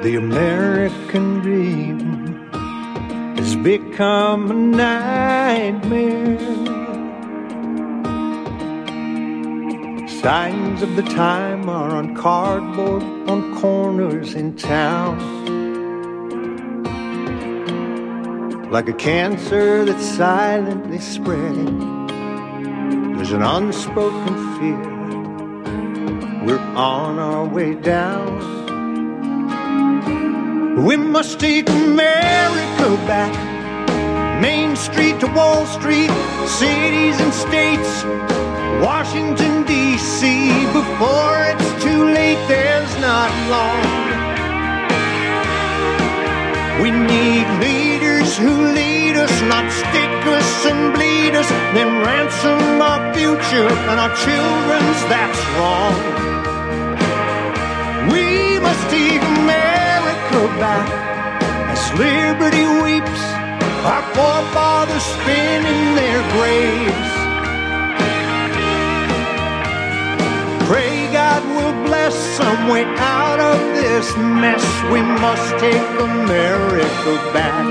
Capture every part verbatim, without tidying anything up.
The American dream has become a nightmare. Signs of the time are on cardboard on corners in town. Like a cancer that's silently spreading, there's an unspoken fear. We're on our way down. We must take America back, Main Street to Wall Street, cities and states, Washington, D C Before it's too late, there's not long. We need leaders who lead us, not stick us and bleed us, then ransom our future and our children's, that's wrong. We must take America back as liberty weeps, our forefathers spin in their graves. Pray God will bless some way out of this mess. We must take America back.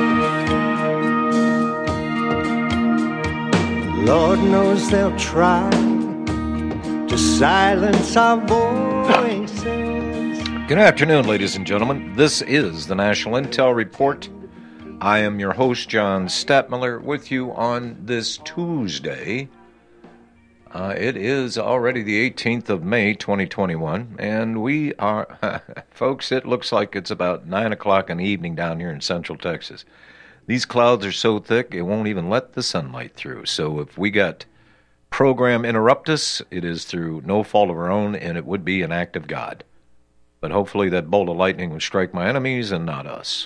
Lord knows they'll try to silence our voices. Good afternoon, ladies and gentlemen. This is the National Intel Report. I am your host, John Stadtmiller, with you on this Tuesday. Uh, it is already the eighteenth of May, twenty twenty-one, and we are, folks, it looks like it's about nine o'clock in the evening down here in Central Texas. These clouds are so thick, it won't even let the sunlight through. So if we got program interruptus, it is through no fault of our own, and it would be an act of God. But hopefully that bolt of lightning would strike my enemies and not us.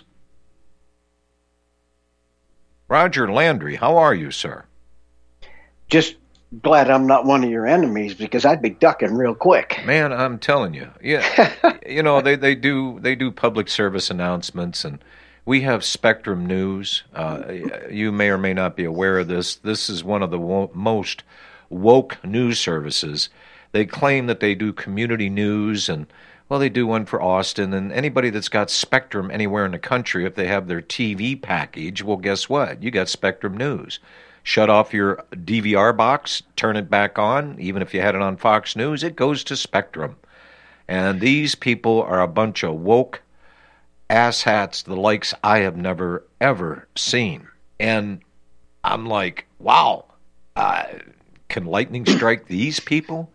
Roger Landry, how are you, sir? Just glad I'm not one of your enemies, because I'd be ducking real quick. Man, I'm telling you. Yeah. you know, they, they do they do public service announcements, and we have Spectrum News. Uh, you may or may not be aware of this. This is one of the wo- most woke news services. They claim that they do community news, and well, they do one for Austin, and anybody that's got Spectrum anywhere in the country, if they have their T V package, well, guess what? You got Spectrum News. Shut off your D V R box, turn it back on. Even if you had it on Fox News, it goes to Spectrum. And these people are a bunch of woke asshats, the likes I have never, ever seen. And I'm like, wow, uh, can lightning strike these people?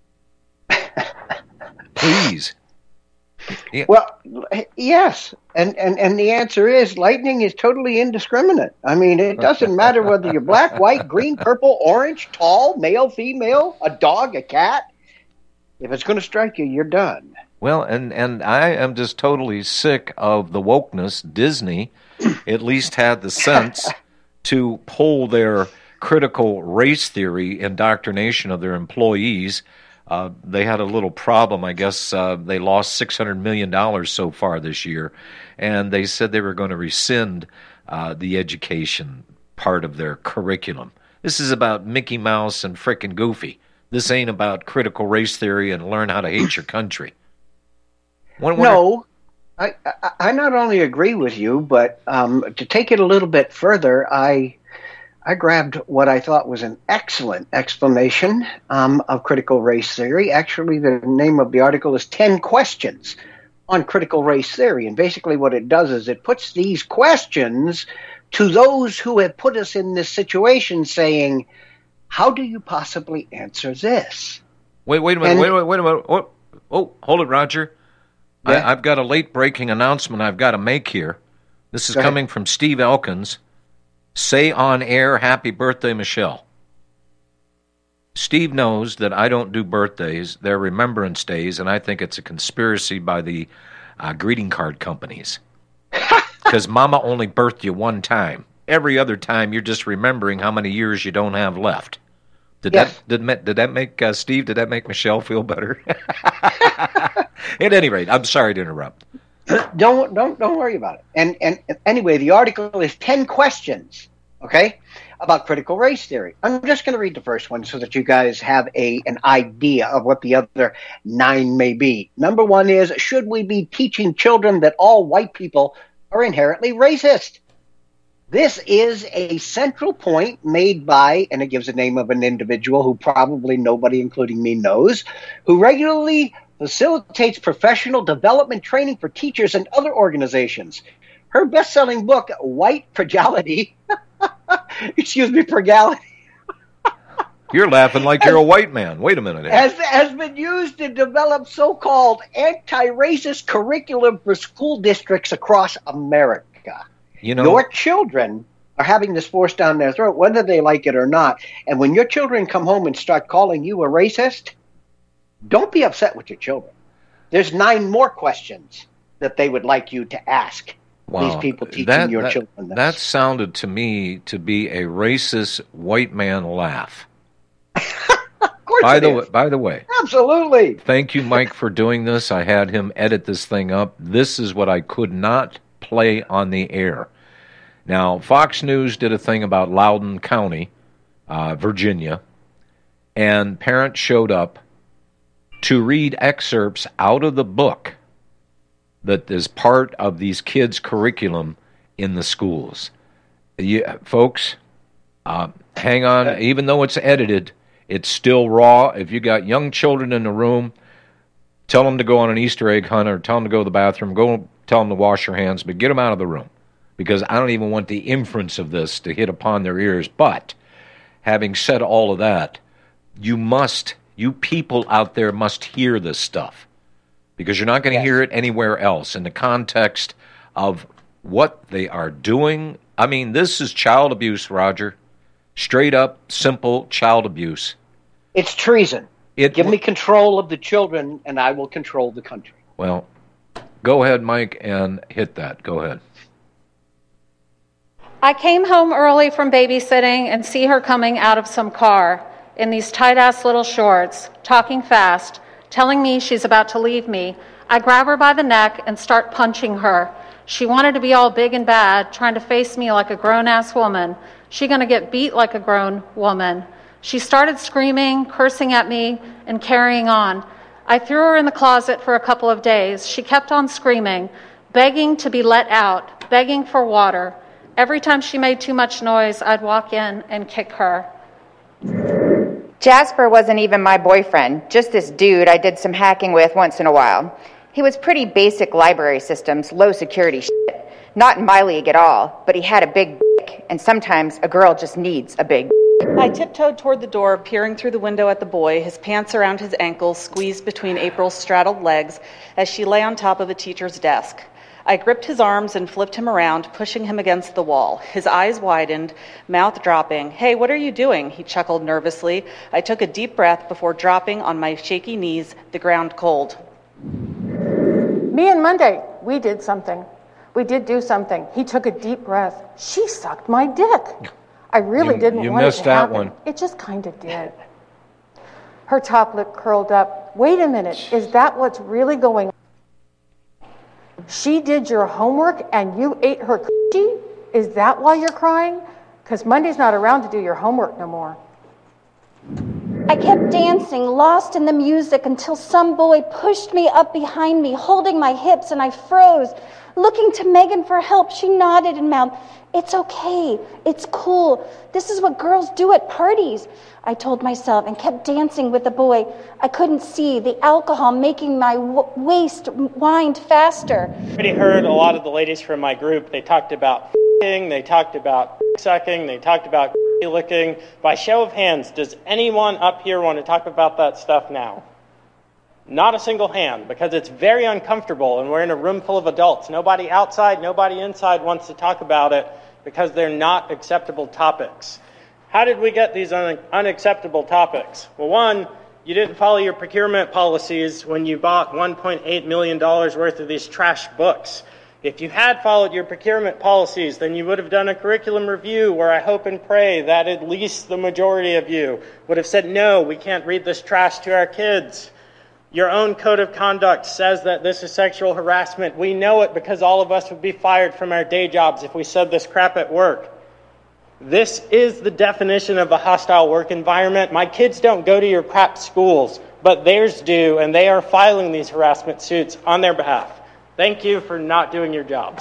Please. Yeah. Well, yes, and, and, and the answer is lightning is totally indiscriminate. I mean, it doesn't matter whether you're black, white, green, purple, orange, tall, male, female, a dog, a cat. If it's going to strike you, you're done. Well, and, and I am just totally sick of the wokeness. Disney at least had the sense to pull their critical race theory indoctrination of their employees. Uh, they had a little problem. I guess uh, they lost six hundred million dollars so far this year, and they said they were going to rescind uh, the education part of their curriculum. This is about Mickey Mouse and frickin' Goofy. This ain't about critical race theory and learn how to hate your country. When, when no, are... I, I, I not only agree with you, but um, to take it a little bit further, I... I grabbed what I thought was an excellent explanation um, of critical race theory. Actually, the name of the article is ten questions on Critical Race Theory. And basically what it does is it puts these questions to those who have put us in this situation, saying, how do you possibly answer this? Wait, wait a minute, and, wait, wait, wait a minute. Oh, oh hold it, Roger. Yeah? I, I've got a late-breaking announcement I've got to make here. This is Go coming ahead. From Steve Elkins. Say on air, happy birthday, Michelle. Steve knows that I don't do birthdays. They're remembrance days, and I think it's a conspiracy by the uh, greeting card companies. Because Mama only birthed you one time. Every other time, you're just remembering how many years you don't have left. Did yes. that did, did that make uh, Steve? Did that make Michelle feel better? At any rate, I'm sorry to interrupt. Don't don't don't worry about it. And and anyway, the article is ten questions. Okay, about critical race theory. I'm just going to read the first one so that you guys have a an idea of what the other nine may be. Number one is, should we be teaching children that all white people are inherently racist? This is a central point made by, and it gives the name of an individual who probably nobody, including me, knows, who regularly facilitates professional development training for teachers and other organizations. Her best-selling book, White Fragility, excuse me, Frugality. You're laughing like you're a white man. Wait a minute. Has, has been used to develop so-called anti-racist curriculum for school districts across America. You know, your children are having this forced down their throat, whether they like it or not. And when your children come home and start calling you a racist, don't be upset with your children. There's nine more questions that they would like you to ask. Wow. These people teaching that, your that, children this. That sounded to me to be a racist white man laugh. Of course by it the is. way, by the way, absolutely. Thank you, Mike, for doing this. I had him edit this thing up. This is what I could not play on the air. Now, Fox News did a thing about Loudoun County, uh, Virginia, and parents showed up to read excerpts out of the book that is part of these kids' curriculum in the schools. You, folks, uh, hang on. Even though it's edited, it's still raw. If you got young children in the room, tell them to go on an Easter egg hunt or tell them to go to the bathroom. Go tell them to wash their hands, but get them out of the room because I don't even want the inference of this to hit upon their ears. But having said all of that, you must, you people out there must hear this stuff because you're not going to yes. hear it anywhere else in the context of what they are doing. I mean, this is child abuse, Roger. Straight up, simple child abuse. It's treason. It Give w- me control of the children, and I will control the country. Well, go ahead, Mike, and hit that. Go ahead. I came home early from babysitting and see her coming out of some car in these tight-ass little shorts, talking fast, telling me she's about to leave me. I grab her by the neck and start punching her. She wanted to be all big and bad, trying to face me like a grown-ass woman. She gonna get beat like a grown woman. She started screaming, cursing at me, and carrying on. I threw her in the closet for a couple of days. She kept on screaming, begging to be let out, begging for water. Every time she made too much noise, I'd walk in and kick her. Jasper wasn't even my boyfriend, just this dude I did some hacking with once in a while. He was pretty basic library systems, low security shit. Not in my league at all, but he had a big dick, and sometimes a girl just needs a big dick. I tiptoed toward the door, peering through the window at the boy, his pants around his ankles, squeezed between April's straddled legs as she lay on top of the teacher's desk. I gripped his arms and flipped him around, pushing him against the wall. His eyes widened, mouth dropping. "Hey, what are you doing?" He chuckled nervously. I took a deep breath before dropping on my shaky knees, the ground cold. Me and Monday, we did something. We did do something. He took a deep breath. She sucked my dick. I really You- didn't you want it missed to that happen. one. It just kind of did. Her top lip curled up. Wait a minute, is that what's really going on? She did your homework and you ate her coochie? Is that why you're crying? Because Monday's not around to do your homework no more. I kept dancing, lost in the music, until some boy pushed me up behind me, holding my hips, and I froze. Looking to Megan for help, she nodded and mouthed, "It's okay, it's cool. This is what girls do at parties," I told myself, and kept dancing with the boy. I couldn't see, the alcohol making my w- waist wind faster. I already heard a lot of the ladies from my group. They talked about f***ing, they talked about sucking, they talked about licking. By show of hands, does anyone up here want to talk about that stuff now? Not a single hand, because it's very uncomfortable and we're in a room full of adults. Nobody outside, nobody inside wants to talk about it because they're not acceptable topics. How did we get these un- unacceptable topics? Well, one, you didn't follow your procurement policies when you bought one point eight million dollars worth of these trash books. If you had followed your procurement policies, then you would have done a curriculum review where I hope and pray that at least the majority of you would have said, no, we can't read this trash to our kids. Your own code of conduct says that this is sexual harassment. We know it because all of us would be fired from our day jobs if we said this crap at work. This is the definition of a hostile work environment. My kids don't go to your crap schools, but theirs do, and they are filing these harassment suits on their behalf. Thank you for not doing your jobs.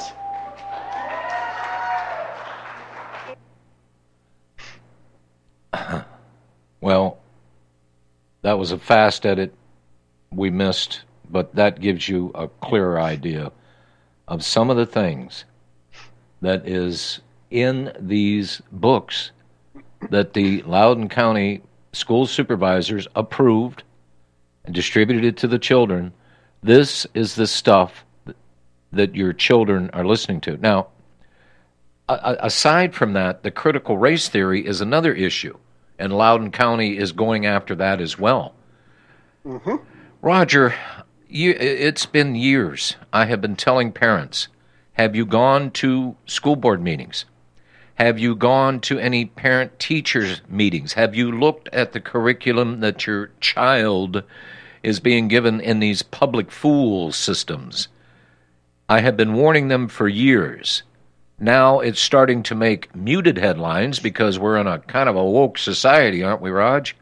Well, that was a fast edit we missed, but that gives you a clearer idea of some of the things that is in these books that the Loudoun County school supervisors approved and distributed it to the children. This is the stuff that your children are listening to. Now, a- aside from that, the critical race theory is another issue, and Loudoun County is going after that as well. Mm-hmm. Roger, you, it's been years. I have been telling parents, have you gone to school board meetings? Have you gone to any parent-teachers meetings? Have you looked at the curriculum that your child is being given in these public school systems? I have been warning them for years. Now it's starting to make muted headlines because we're in a kind of a woke society, aren't we, Raj?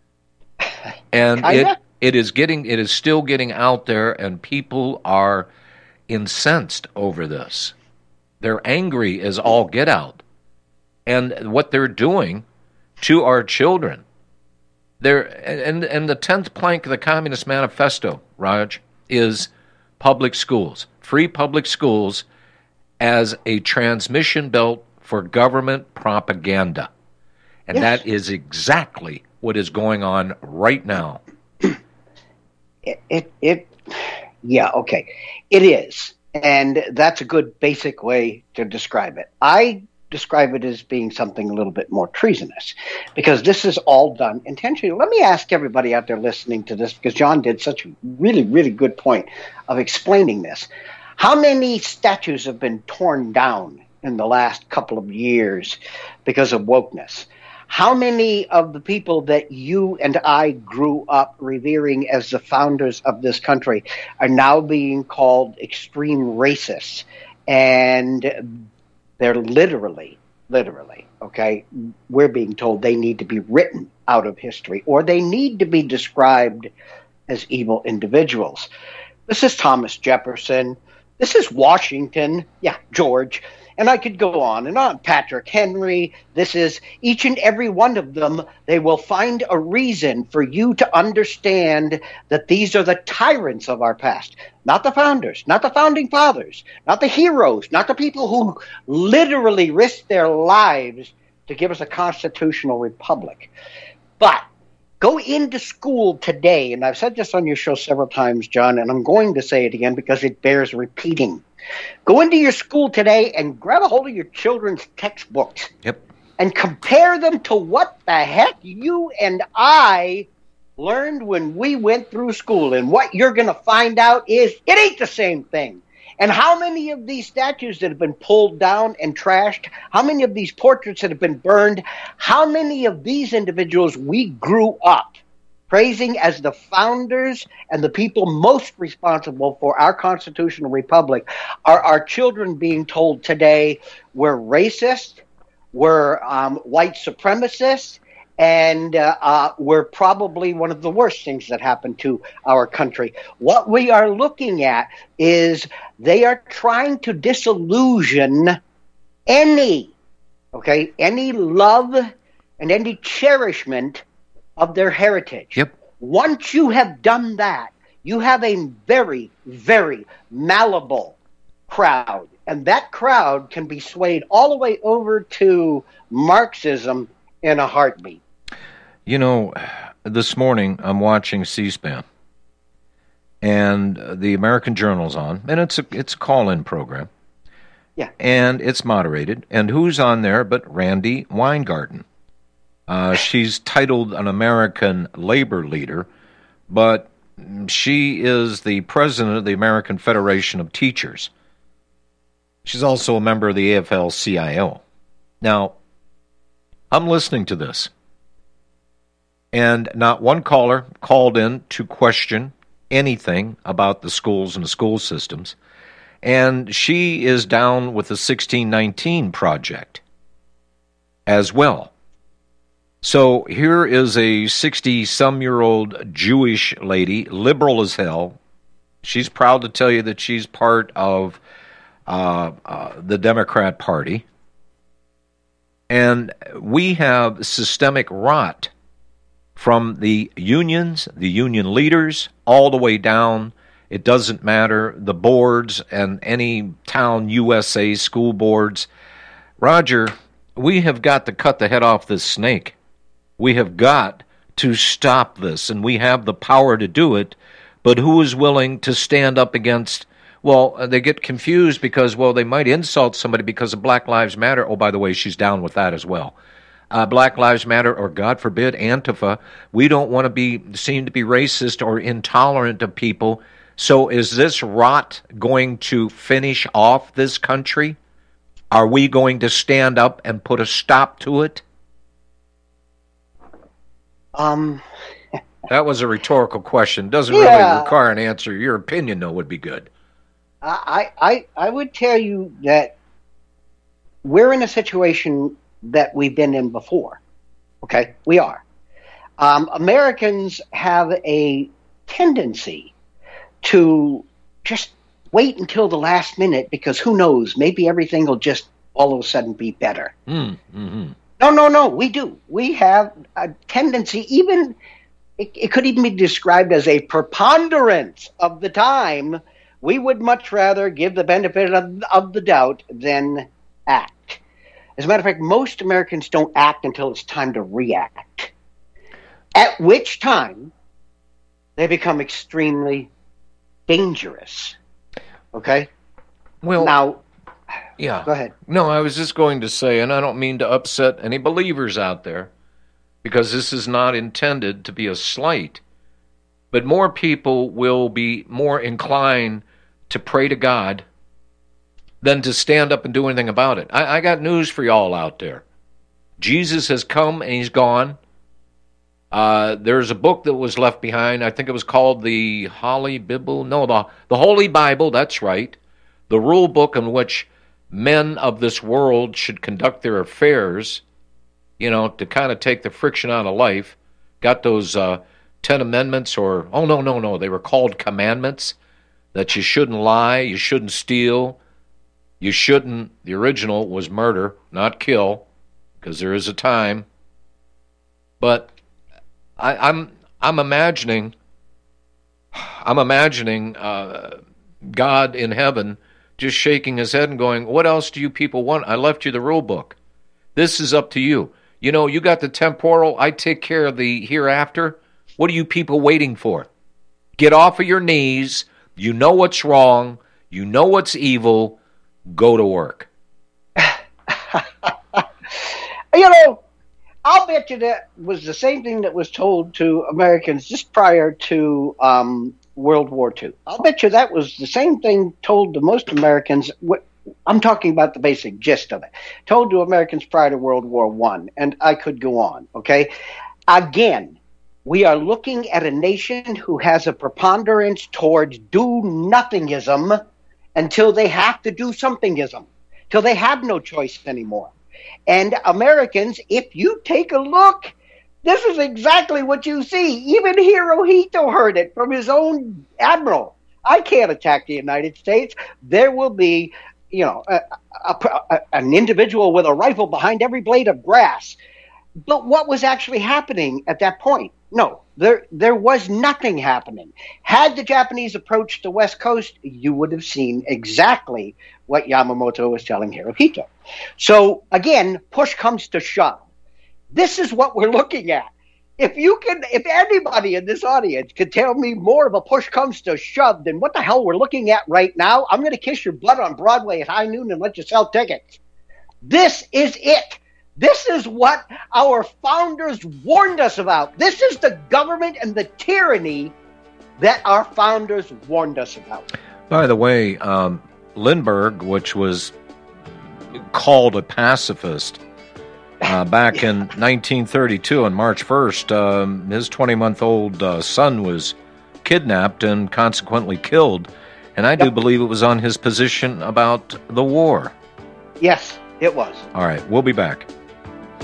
And it, it is getting, it is still getting out there, and people are incensed over this. They're angry as all get out. And what they're doing to our children. They're, and, and the tenth plank of the Communist Manifesto, Raj, is public schools, free public schools as a transmission belt for government propaganda. And yes, that is exactly what is going on right now. It, it, it, yeah, okay. It is. And that's a good basic way to describe it. I describe it as being something a little bit more treasonous, because this is all done intentionally. Let me ask everybody out there listening to this, because John did such a really, really good point of explaining this. How many statues have been torn down in the last couple of years because of wokeness? How many of the people that you and I grew up revering as the founders of this country are now being called extreme racists? And they're literally, literally, okay, we're being told they need to be written out of history, or they need to be described as evil individuals. This is Thomas Jefferson. This is Washington. Yeah, George. And I could go on and on. Patrick Henry. This is each and every one of them. They will find a reason for you to understand that these are the tyrants of our past. Not the founders, not the founding fathers, not the heroes, not the people who literally risked their lives to give us a constitutional republic. But go into school today, and I've said this on your show several times, John, and I'm going to say it again because it bears repeating. Go into your school today and grab a hold of your children's textbooks. Yep. And compare them to what the heck you and I learned when we went through school. And what you're going to find out is it ain't the same thing. And how many of these statues that have been pulled down and trashed, how many of these portraits that have been burned, how many of these individuals we grew up praising as the founders and the people most responsible for our constitutional republic are our children being told today we're racist, we're um, white supremacists, and uh, uh, we're probably one of the worst things that happened to our country. What we are looking at is they are trying to disillusion any, okay, any love and any cherishment of their heritage. Yep. Once you have done that, you have a very, very malleable crowd. And that crowd can be swayed all the way over to Marxism in a heartbeat. You know, this morning I'm watching C-SPAN, and the American Journal's on, and it's a, it's a call-in program. Yeah. And it's moderated. And who's on there but Randi Weingarten? Uh, she's titled an American labor leader, but she is the president of the American Federation of Teachers. She's also a member of the A F L C I O. Now, I'm listening to this, and not one caller called in to question anything about the schools and the school systems, and she is down with the sixteen nineteen project. as well. So here is a sixty-some-year-old Jewish lady, liberal as hell. She's proud to tell you that she's part of uh, uh, the Democrat Party. And we have systemic rot from the unions, the union leaders, all the way down. It doesn't matter, the boards and any town U S A school boards. Roger, we have got to cut the head off this snake. We have got to stop this, and we have the power to do it, but who is willing to stand up against, well, they get confused because, well, they might insult somebody because of Black Lives Matter. Oh, by the way, she's down with that as well. Uh, Black Lives Matter, or God forbid, Antifa. We don't want to be seen to be racist or intolerant of people. So is this rot going to finish off this country? Are we going to stand up and put a stop to it? Um, that was a rhetorical question. Doesn't yeah. really require an answer. Your opinion, though, would be good. I, I, I would tell you that we're in a situation that we've been in before. Okay, we are. Um, Americans have a tendency to just wait until the last minute because who knows, maybe everything will just all of a sudden be better. Mm, mm-hmm. No, no, no, we do. We have a tendency, even, it, it could even be described as a preponderance of the time, we would much rather give the benefit of, of the doubt than act. As a matter of fact, most Americans don't act until it's time to react, at which time they become extremely dangerous. Okay? Well, now, yeah. Go ahead. No, I was just going to say, and I don't mean to upset any believers out there, because this is not intended to be a slight, but more people will be more inclined to pray to God than to stand up and do anything about it. I, I got news for y'all out there. Jesus has come and he's gone. Uh, there's a book that was left behind. I think it was called the Holy Bible. No, the, the Holy Bible, that's right. The rule book in which men of this world should conduct their affairs, you know, to kind of take the friction out of life. Got those uh, Ten Amendments, or, oh, no, no, no, they were called commandments, that you shouldn't lie, you shouldn't steal, you shouldn't, the original was murder, not kill, because there is a time. But I, I'm I'm imagining, I'm imagining uh, God in heaven just shaking his head and going, what else do you people want? I left you the rule book. This is up to you. You know, you got the temporal, I take care of the hereafter. What are you people waiting for? Get off of your knees. You know what's wrong. You know what's evil. Go to work. You know, I'll bet you that was the same thing that was told to Americans just prior to um, World War Two. I'll bet you that was the same thing told to most Americans. I'm talking about the basic gist of it. Told to Americans prior to World War One, and I could go on, okay? Again, we are looking at a nation who has a preponderance towards do-nothingism until they have to do somethingism, till they have no choice anymore. And Americans, if you take a look, this is exactly what you see. Even Hirohito heard it from his own admiral. I can't attack the United States. There will be, you know, a, a, a, an individual with a rifle behind every blade of grass. But what was actually happening at that point? No, there there was nothing happening. Had the Japanese approached the West Coast, you would have seen exactly what Yamamoto was telling Hirohito. So, again, push comes to shove. This is what we're looking at. If you can, if anybody in this audience could tell me more of a push comes to shove than what the hell we're looking at right now, I'm going to kiss your butt on Broadway at high noon and let you sell tickets. This is it. This is what our founders warned us about. This is the government and the tyranny that our founders warned us about. By the way, um, Lindbergh, which was called a pacifist, uh, back in nineteen thirty-two on March first, um, his twenty-month-old uh, son was kidnapped and consequently killed. And I do yep. believe it was on his position about the war. Yes, it was. All right, we'll be back.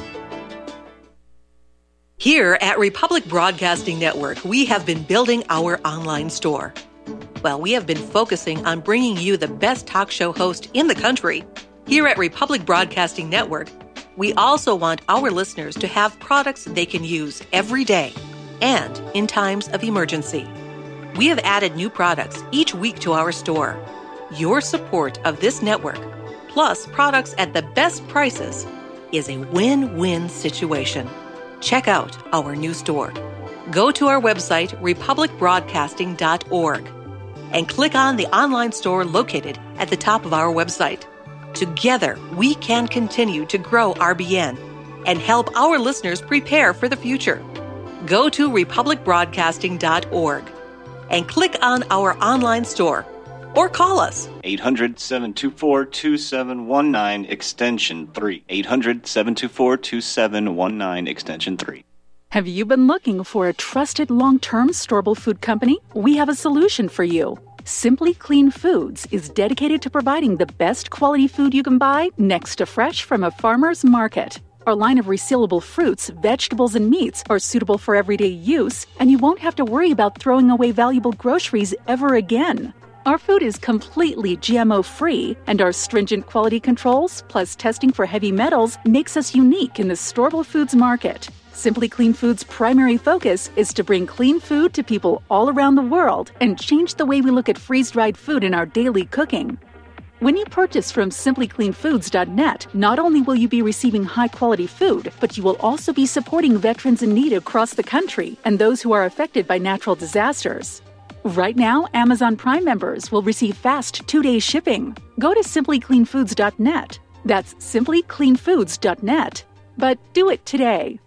Here at Republic Broadcasting Network, we have been building our online store. Well, we have been focusing on bringing you the best talk show host in the country. Here at Republic Broadcasting Network, we also want our listeners to have products they can use every day and in times of emergency. We have added new products each week to our store. Your support of this network, plus products at the best prices, is a win-win situation. Check out our new store. Go to our website, republic broadcasting dot org, and click on the online store located at the top of our website. Together, we can continue to grow R B N and help our listeners prepare for the future. Go to republic broadcasting dot org and click on our online store or call us. eight hundred, seven two four, two seven one nine, extension three. eight hundred, seven two four, two seven one nine, extension three. Have you been looking for a trusted long-term storable food company? We have a solution for you. Simply Clean Foods is dedicated to providing the best quality food you can buy next to fresh from a farmer's market. Our line of resealable fruits, vegetables, and meats are suitable for everyday use, and you won't have to worry about throwing away valuable groceries ever again. Our food is completely G M O-free, and our stringent quality controls, plus testing for heavy metals, makes us unique in the storable foods market. Simply Clean Foods' primary focus is to bring clean food to people all around the world and change the way we look at freeze-dried food in our daily cooking. When you purchase from simply clean foods dot net, not only will you be receiving high-quality food, but you will also be supporting veterans in need across the country and those who are affected by natural disasters. Right now, Amazon Prime members will receive fast two-day shipping. Go to simply clean foods dot net. That's simply clean foods dot net. But do it today.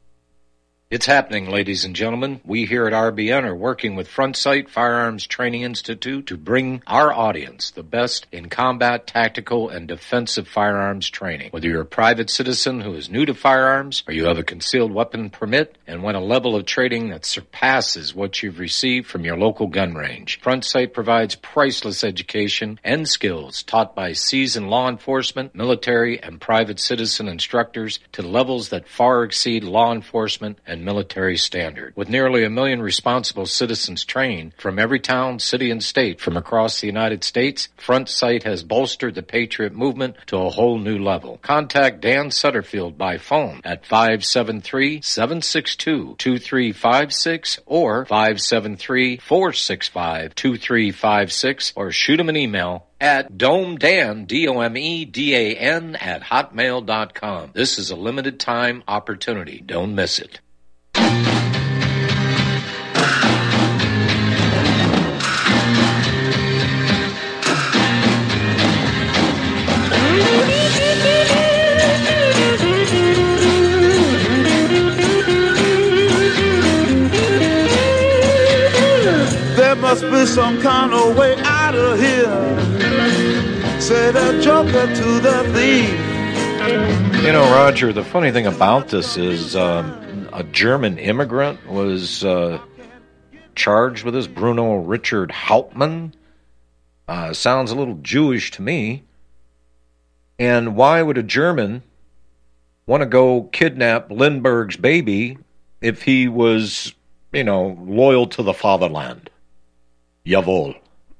It's happening, ladies and gentlemen. We here at R B N are working with Front Sight Firearms Training Institute to bring our audience the best in combat, tactical, and defensive firearms training. Whether you're a private citizen who is new to firearms, or you have a concealed weapon permit and want a level of training that surpasses what you've received from your local gun range, Front Sight provides priceless education and skills taught by seasoned law enforcement, military, and private citizen instructors to levels that far exceed law enforcement and military standard. With nearly a million responsible citizens trained from every town, city, and state from across the United States, Front Sight has bolstered the Patriot movement to a whole new level. Contact Dan Sutterfield by phone at five seven three, seven six two, two three five six or five seven three, four six five, two three five six or shoot him an email at domedan, D O M E D A N, at hotmail dot com. This is a limited time opportunity. Don't miss it. There must be some kind of way out of here, said the joker to the thief. You know, Roger, the funny thing about this is um, a German immigrant was uh, charged with this, Bruno Richard Hauptmann. Uh, sounds a little Jewish to me. And why would a German want to go kidnap Lindbergh's baby if he was, you know, loyal to the fatherland? Jawohl.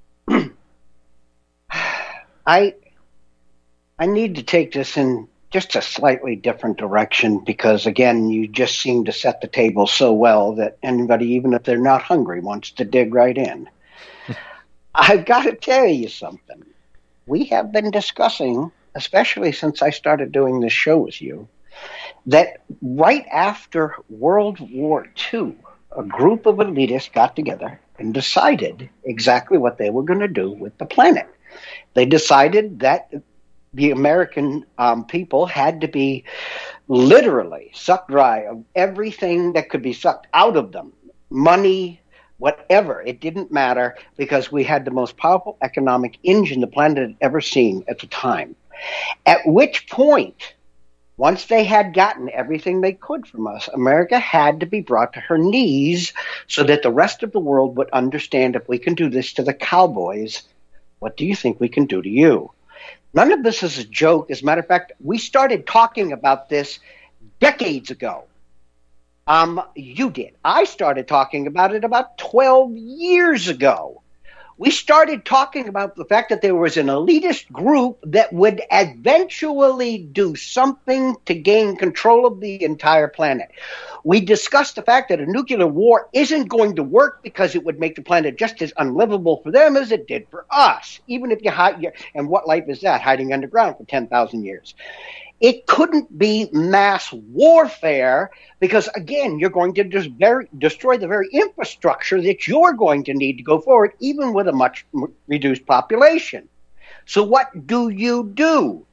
I I need to take this in just a slightly different direction because, again, you just seem to set the table so well that anybody, even if they're not hungry, wants to dig right in. I've got to tell you something. We have been discussing, especially since I started doing this show with you, that right after World War Two, a group of elitists got together and decided exactly what they were going to do with the planet. They decided that the American um, people had to be literally sucked dry of everything that could be sucked out of them, money, whatever. It didn't matter because we had the most powerful economic engine the planet had ever seen at the time. At which point, once they had gotten everything they could from us, America had to be brought to her knees so that the rest of the world would understand, if we can do this to the cowboys, what do you think we can do to you? None of this is a joke. As a matter of fact, we started talking about this decades ago. Um, you did. I started talking about it about twelve years ago. We started talking about the fact that there was an elitist group that would eventually do something to gain control of the entire planet. We discussed the fact that a nuclear war isn't going to work because it would make the planet just as unlivable for them as it did for us, even if you hide. And what life is that? Hiding underground for ten thousand years. It couldn't be mass warfare because, again, you're going to just very, destroy the very infrastructure that you're going to need to go forward, even with a much reduced population. So what do you do?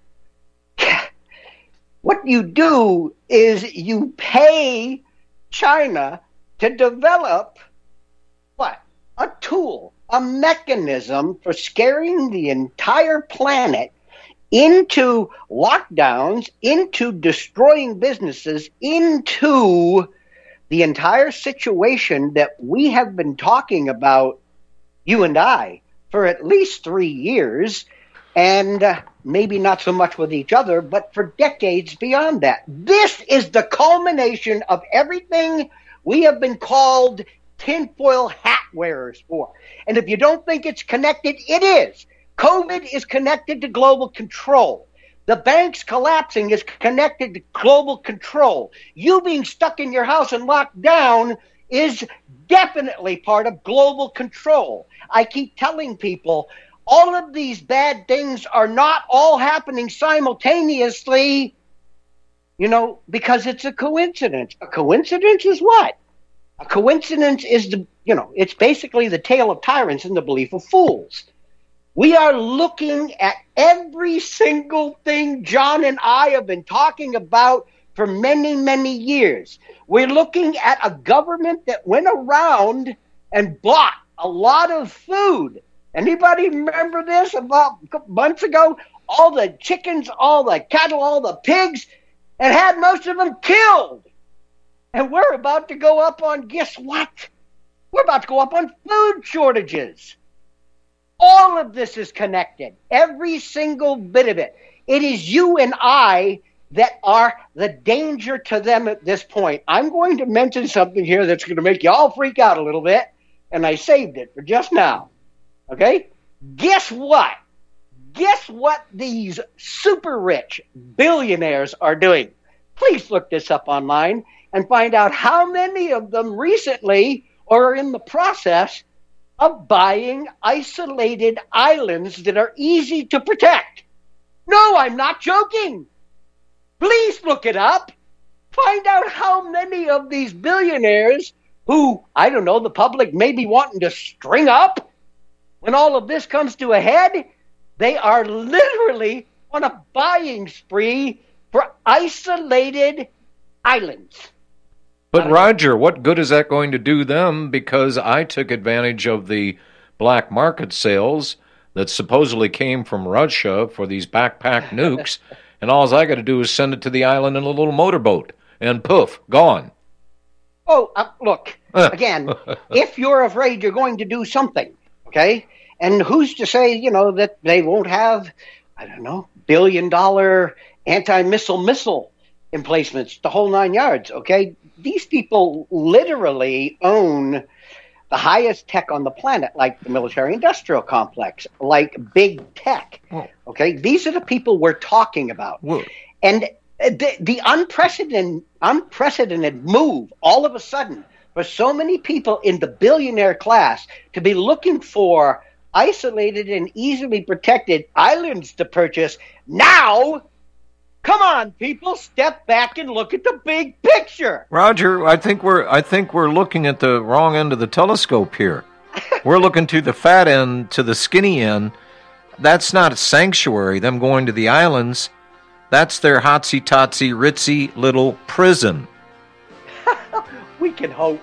What you do is you pay China to develop what? A tool, a mechanism for scaring the entire planet into lockdowns, into destroying businesses, into the entire situation that we have been talking about, you and I, for at least three years, and uh, maybe not so much with each other, but for decades beyond that. This is the culmination of everything we have been called tinfoil hat wearers for. And if you don't think it's connected, it is. COVID is connected to global control. The banks collapsing is connected to global control. You being stuck in your house and locked down is definitely part of global control. I keep telling people all of these bad things are not all happening simultaneously, you know, because it's a coincidence. A coincidence is what? A coincidence is the, you know, it's basically the tale of tyrants and the belief of fools. We are looking at every single thing John and I have been talking about for many, many years. We're looking at a government that went around and bought a lot of food. Anybody remember this about months ago? All the chickens, all the cattle, all the pigs, and had most of them killed. And we're about to go up on, guess what? We're about to go up on food shortages. All of this is connected, every single bit of it. It is you and I that are the danger to them at this point. I'm going to mention something here that's going to make you all freak out a little bit, and I saved it for just now. Okay? Guess what? Guess what these super rich billionaires are doing? Please look this up online and find out how many of them recently or are in the process of buying isolated islands that are easy to protect. No, I'm not joking. Please look it up. Find out how many of these billionaires who, I don't know, the public may be wanting to string up when all of this comes to a head, they are literally on a buying spree for isolated islands. But Roger, what good is that going to do them? Because I took advantage of the black market sales that supposedly came from Russia for these backpack nukes, and all I got to do is send it to the island in a little motorboat, and poof, gone. Oh, uh, look, again, if you're afraid you're going to do something, okay, and who's to say, you know, that they won't have, I don't know, billion-dollar anti-missile missile emplacements, the whole nine yards, okay? These people literally own the highest tech on the planet, like the military-industrial complex, like big tech. Whoa. Okay, these are the people we're talking about. Whoa. And the, the unprecedented, unprecedented move, all of a sudden, for so many people in the billionaire class to be looking for isolated and easily protected islands to purchase now. Come on, people, step back and look at the big picture. Roger, I think we're I think we're looking at the wrong end of the telescope here. We're looking to the fat end, to the skinny end. That's not a sanctuary, them going to the islands. That's their hotsy-totsy, ritzy little prison. We can hope.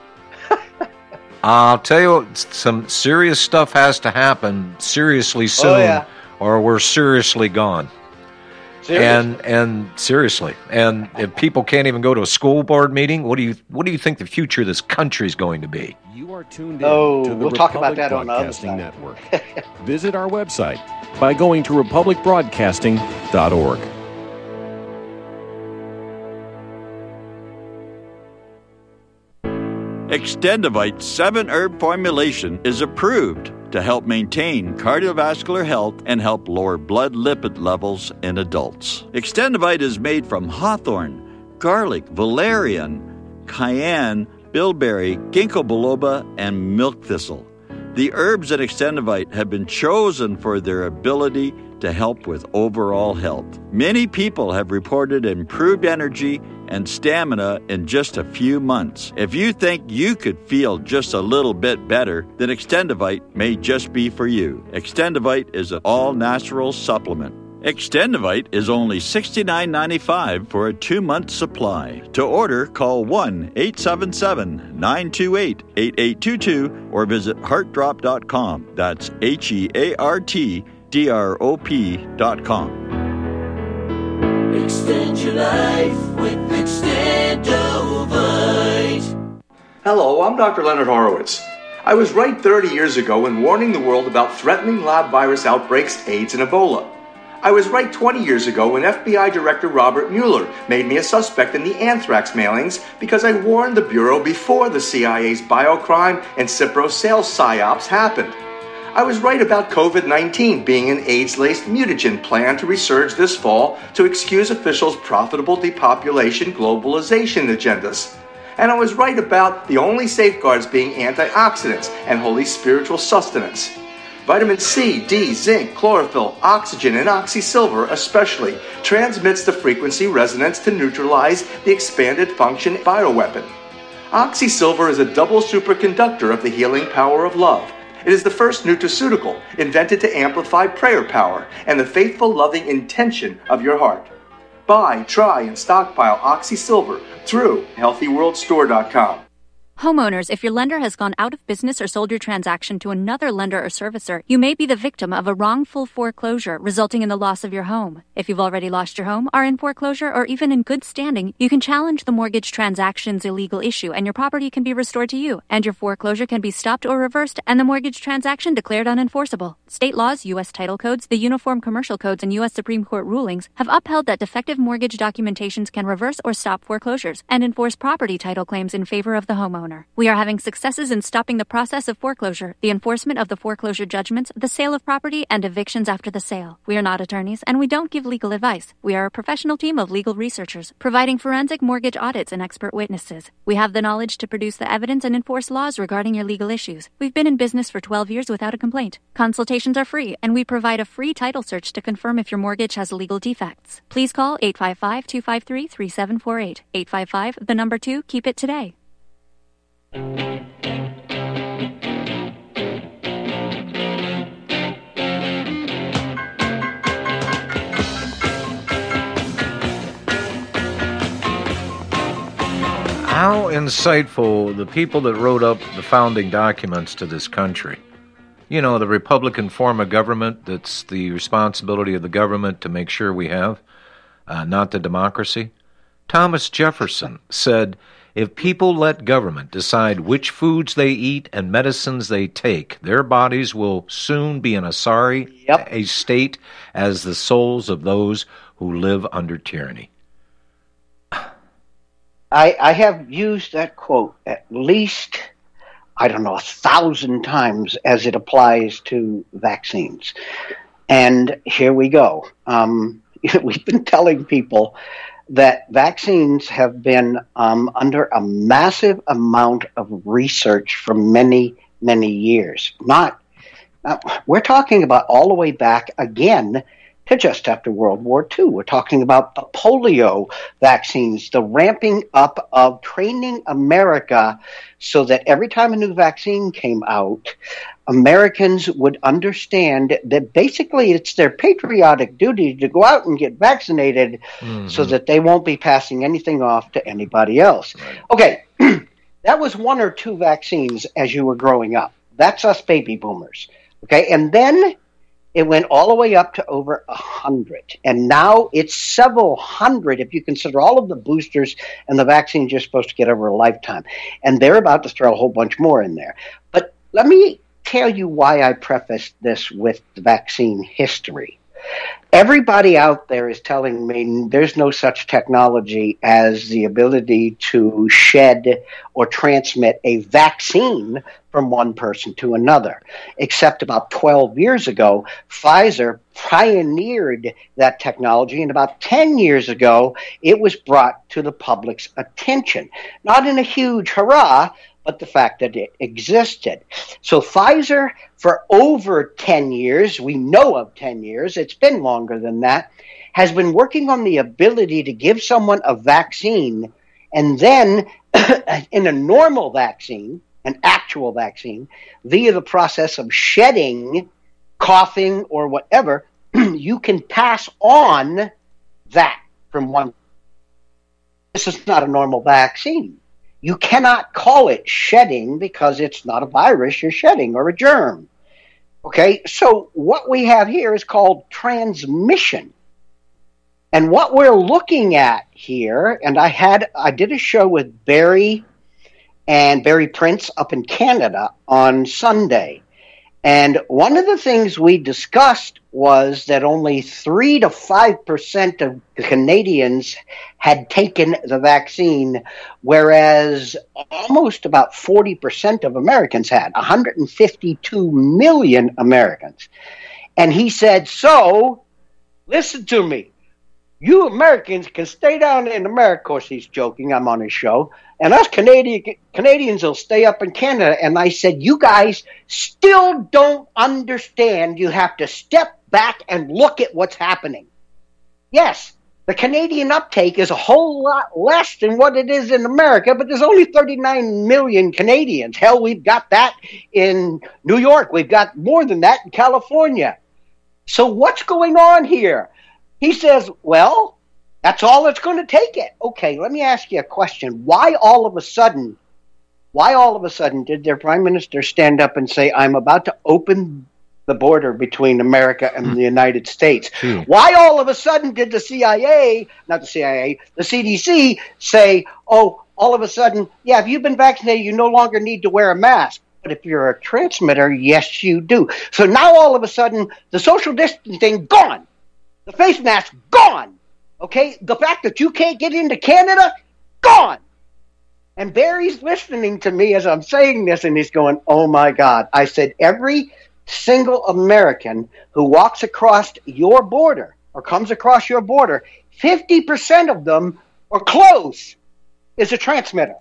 I'll tell you what, some serious stuff has to happen seriously soon, oh, yeah. or we're seriously gone. Seriously? And and seriously, and if people can't even go to a school board meeting, what do you what do you think the future of this country is going to be? You are tuned oh, in to the we'll Republic talk about that on the other Broadcasting side. Network. Visit our website by going to republic broadcasting dot org. Extendivite seven herb formulation is approved to help maintain cardiovascular health and help lower blood lipid levels in adults. Extendivite is made from hawthorn, garlic, valerian, cayenne, bilberry, ginkgo biloba, and milk thistle. The herbs in Extendivite have been chosen for their ability to help with overall health. Many people have reported improved energy and stamina in just a few months. If you think you could feel just a little bit better, then Extendivite may just be for you. Extendivite is an all-natural supplement. Extendivite is only sixty-nine ninety-five for a two-month supply. To order, call one eight seven seven, nine two eight, eight eight two two or visit heart drop dot com. That's H E A R T D R O P dot com. Extend your life with Extendovite. Hello, I'm Doctor Leonard Horowitz. I was right thirty years ago in warning the world about threatening lab virus outbreaks, AIDS, and Ebola. I was right twenty years ago when F B I Director Robert Mueller made me a suspect in the anthrax mailings because I warned the Bureau before the C I A's biocrime and Cipro sales psyops happened. I was right about COVID nineteen being an AIDS-laced mutagen plan to resurge this fall to excuse officials' profitable depopulation globalization agendas. And I was right about the only safeguards being antioxidants and holy spiritual sustenance. Vitamin C, D, zinc, chlorophyll, oxygen, and oxysilver especially transmits the frequency resonance to neutralize the expanded function bioweapon. Oxysilver is a double superconductor of the healing power of love. It is the first nutraceutical invented to amplify prayer power and the faithful, loving intention of your heart. Buy, try, and stockpile Oxysilver through healthy world store dot com. Homeowners, if your lender has gone out of business or sold your transaction to another lender or servicer, you may be the victim of a wrongful foreclosure resulting in the loss of your home. If you've already lost your home, are in foreclosure, or even in good standing, you can challenge the mortgage transaction's illegal issue and your property can be restored to you, and your foreclosure can be stopped or reversed and the mortgage transaction declared unenforceable. State laws, U S title codes, the Uniform Commercial Codes, and U S Supreme Court rulings have upheld that defective mortgage documentations can reverse or stop foreclosures and enforce property title claims in favor of the homeowner. We are having successes in stopping the process of foreclosure, the enforcement of the foreclosure judgments, the sale of property, and evictions after the sale. We are not attorneys, and we don't give legal advice. We are a professional team of legal researchers, providing forensic mortgage audits and expert witnesses. We have the knowledge to produce the evidence and enforce laws regarding your legal issues. We've been in business for twelve years without a complaint. Consultations are free, and we provide a free title search to confirm if your mortgage has legal defects. Please call eight five five, two five three, three seven four eight. eight five five, the number two, keep it today. How insightful the people that wrote up the founding documents to this country. You know, the Republican form of government that's the responsibility of the government to make sure we have, uh, not the democracy. Thomas Jefferson said, if people let government decide which foods they eat and medicines they take, their bodies will soon be in a sorry yep. a state as the souls of those who live under tyranny. I, I have used that quote at least, I don't know, a thousand times as it applies to vaccines. And here we go. Um, we've been telling people that vaccines have been um, under a massive amount of research for many, many years. Not, uh, we're talking about all the way back again to just after World War Two. We're talking about the polio vaccines, the ramping up of training America so that every time a new vaccine came out, Americans would understand that basically it's their patriotic duty to go out and get vaccinated mm-hmm. so that they won't be passing anything off to anybody else. Right. Okay, that was one or two vaccines as you were growing up. That's us baby boomers. Okay, and then it went all the way up to over a hundred. And now it's several hundred if you consider all of the boosters and the vaccines you're supposed to get over a lifetime. And they're about to throw a whole bunch more in there. But let me tell you why I prefaced this with the vaccine history. Everybody out there is telling me there's no such technology as the ability to shed or transmit a vaccine from one person to another, except about twelve years ago, Pfizer pioneered that technology, and about ten years ago, it was brought to the public's attention. Not in a huge hurrah, but the fact that it existed. So Pfizer, for over ten years, we know of ten years, it's been longer than that, has been working on the ability to give someone a vaccine, and then in a normal vaccine, an actual vaccine, via the process of shedding, coughing, or whatever, you can pass on that from one. This is not a normal vaccine. You cannot call it shedding because it's not a virus you're shedding or a germ. Okay, so what we have here is called transmission. And what we're looking at here, and I had I did a show with Barry and Barry Prince up in Canada on Sunday. And one of the things we discussed was that only three to five percent of Canadians had taken the vaccine, whereas almost about forty percent of Americans had, one hundred fifty-two million Americans. And he said, so, listen to me. You Americans can stay down in America. Of course, he's joking. I'm on his show. And us Canadian, Canadians will stay up in Canada. And I said, you guys still don't understand. You have to step back and look at what's happening. Yes, the Canadian uptake is a whole lot less than what it is in America, but there's only thirty-nine million Canadians. Hell, we've got that in New York. We've got more than that in California. So what's going on here? He says, well, that's all it's going to take it. Okay, let me ask you a question. Why all of a sudden, why all of a sudden did their prime minister stand up and say, I'm about to open the border between America and the United States? Hmm. Why all of a sudden did the C I A, not the C I A, the C D C say, oh, all of a sudden, yeah, if you've been vaccinated, you no longer need to wear a mask. But if you're a transmitter, yes, you do. So now all of a sudden, the social distancing, gone. The face mask, gone. Okay? The fact that you can't get into Canada, gone. And Barry's listening to me as I'm saying this, and he's going, oh, my God. I said, every single American who walks across your border or comes across your border, fifty percent of them, or close, is a transmitter.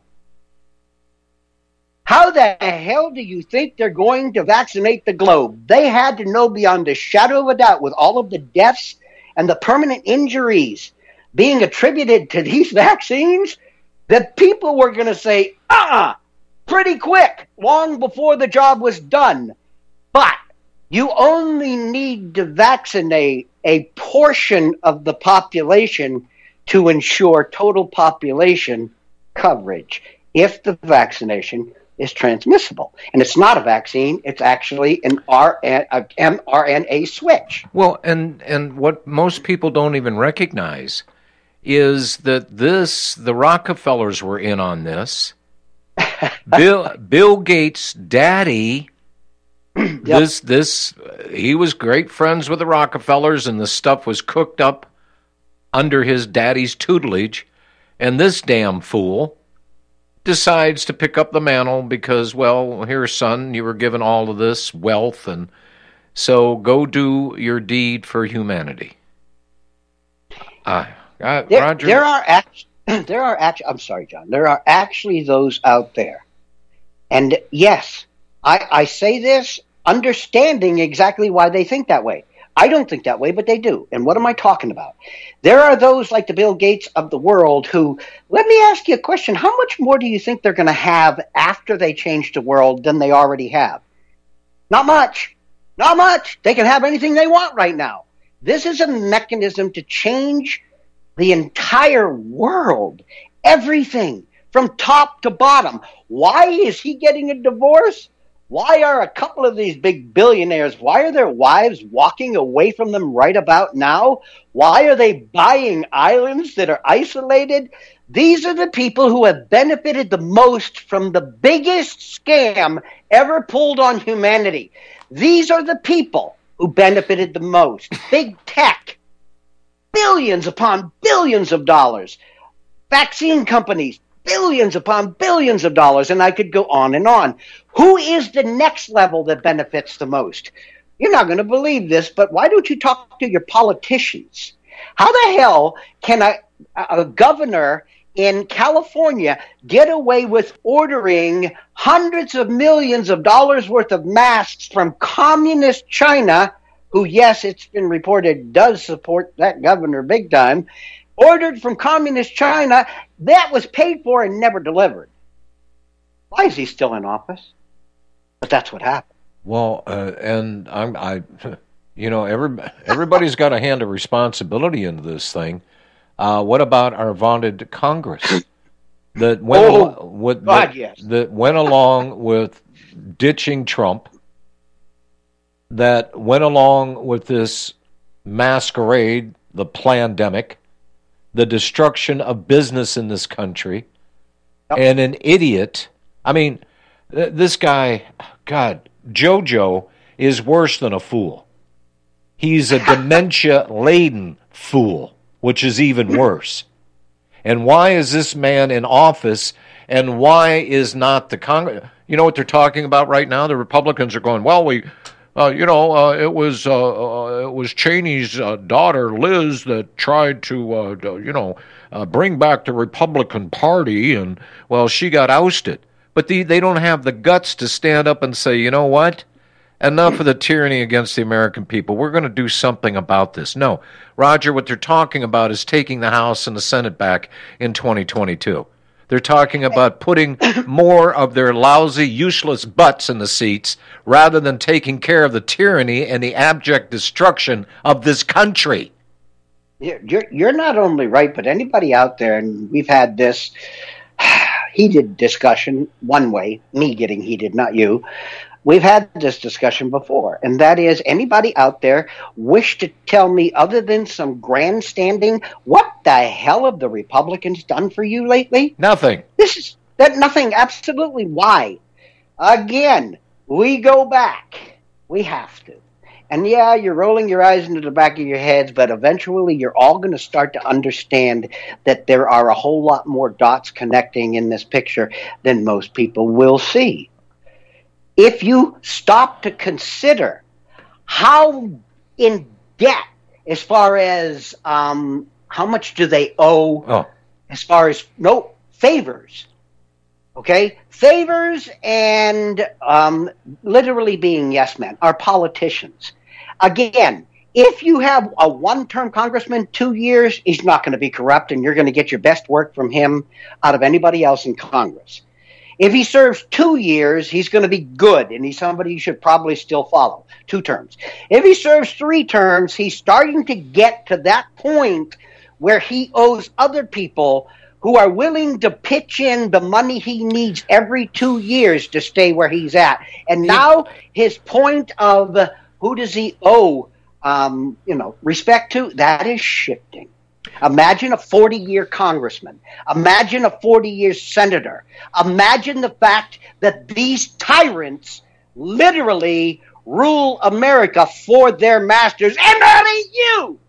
How the hell do you think they're going to vaccinate the globe? They had to know beyond a shadow of a doubt, with all of the deaths and the permanent injuries being attributed to these vaccines, that people were going to say, uh-uh, pretty quick, long before the job was done. But you only need to vaccinate a portion of the population to ensure total population coverage if the vaccination is transmissible. And it's not a vaccine, it's actually an R N A, mRNA switch. Well, and and what most people don't even recognize is that this, the Rockefellers were in on this. Bill Bill Gates' daddy, yep. this this he was great friends with the Rockefellers, and the stuff was cooked up under his daddy's tutelage, and this damn fool decides to pick up the mantle because, well, here, son, you were given all of this wealth, and so go do your deed for humanity. Uh, uh, there, Roger? There are act- there are actually, I'm sorry, John, there are actually those out there. And yes, I, I say this understanding exactly why they think that way. I don't think that way, but they do. And what am I talking about? There are those like the Bill Gates of the world who, let me ask you a question, how much more do you think they're going to have after they change the world than they already have? Not much. Not much. They can have anything they want right now. This is a mechanism to change the entire world. Everything from top to bottom. Why is he getting a divorce? Why are a couple of these big billionaires, why are their wives walking away from them right about now? Why are they buying islands that are isolated? These are the people who have benefited the most from the biggest scam ever pulled on humanity. These are the people who benefited the most. Big tech, billions upon billions of dollars. Vaccine companies, billions upon billions of dollars, and I could go on and on. Who is the next level that benefits the most? You're not going to believe this, but why don't you talk to your politicians? How the hell can a, a governor in California get away with ordering hundreds of millions of dollars worth of masks from communist China, who, yes, it's been reported, does support that governor big time, ordered from communist China, that was paid for and never delivered? Why is he still in office? But that's what happened. Well, uh, and I'm, I, you know, every, everybody's got a hand of responsibility into this thing. Uh, what about our vaunted Congress that went, oh, al- with, God, that, yes. that went along with ditching Trump, that went along with this masquerade, the plandemic, the destruction of business in this country, yep. and an idiot. I mean, th- this guy, God, JoJo is worse than a fool. He's a dementia-laden fool, which is even worse. And why is this man in office, and why is not the Congress? You know what they're talking about right now? The Republicans are going, well, we, uh, you know, uh, it was uh, uh, it was Cheney's uh, daughter, Liz, that tried to, uh, you know, uh, bring back the Republican Party, and, well, she got ousted. But the, they don't have the guts to stand up and say, you know what? Enough of the tyranny against the American people. We're going to do something about this. No, Roger, what they're talking about is taking the House and the Senate back in twenty twenty-two. They're talking about putting more of their lousy, useless butts in the seats rather than taking care of the tyranny and the abject destruction of this country. You're, you're not only right, but anybody out there, and we've had this heated discussion one way, me getting heated, not you. We've had this discussion before, and that is, anybody out there wish to tell me, other than some grandstanding, what the hell have the Republicans done for you lately? Nothing. This is that nothing. Absolutely. Why? Again, we go back. We have to. And yeah, you're rolling your eyes into the back of your heads, but eventually you're all going to start to understand that there are a whole lot more dots connecting in this picture than most people will see. If you stop to consider how in debt, as far as um, how much do they owe, oh. as far as, no, favors, okay? Favors and um, literally being yes men are politicians. Again, if you have a one-term congressman, two years, he's not going to be corrupt, and you're going to get your best work from him out of anybody else in Congress. If he serves two years, he's going to be good, and he's somebody you should probably still follow. Two terms. If he serves three terms, he's starting to get to that point where he owes other people who are willing to pitch in the money he needs every two years to stay where he's at. And now his point of uh, who does he owe, um, you know, respect to, that is shifting. Imagine a forty-year congressman. Imagine a forty-year senator. Imagine the fact that these tyrants literally rule America for their masters, and that ain't you!